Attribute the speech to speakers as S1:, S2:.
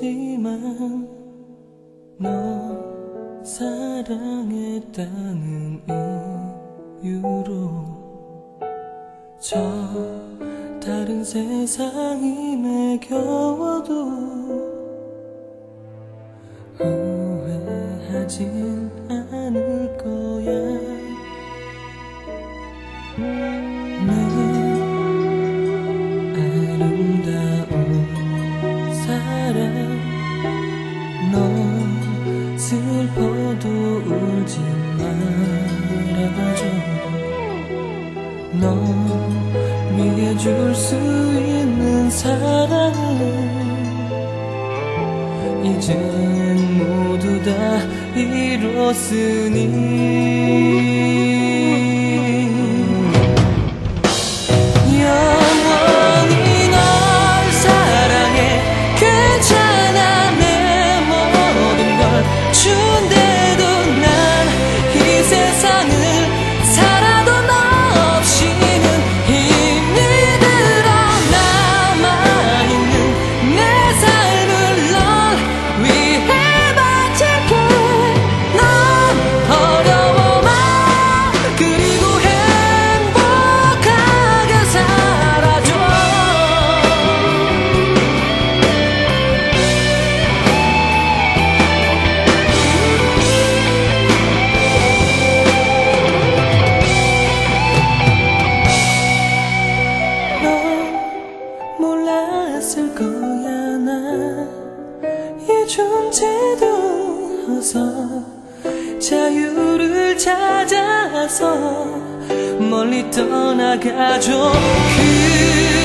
S1: 모르겠지만 너 사랑했다는 이유로 저 다른 세상이 매겨워도 후회하진 않을 거야. 내 아름다운 사랑, 너 슬퍼도 울지 말아줘. 너 위해 줄 수 있는 사랑은 이젠 모두 다 이뤘으니 영원히 널 사랑해. 괜찮아, 내 모든 걸 준대도 난 이 세상을 살아도 너 없이는 힘이 들어. 남아있는 내 삶을 널 위해 바칠게. 넌 어려워만 그리고 행복하게 살아줘. 넌 몰랐을 거야. 나 이 존재도 어서 자유를 찾아서 멀리 떠나가죠.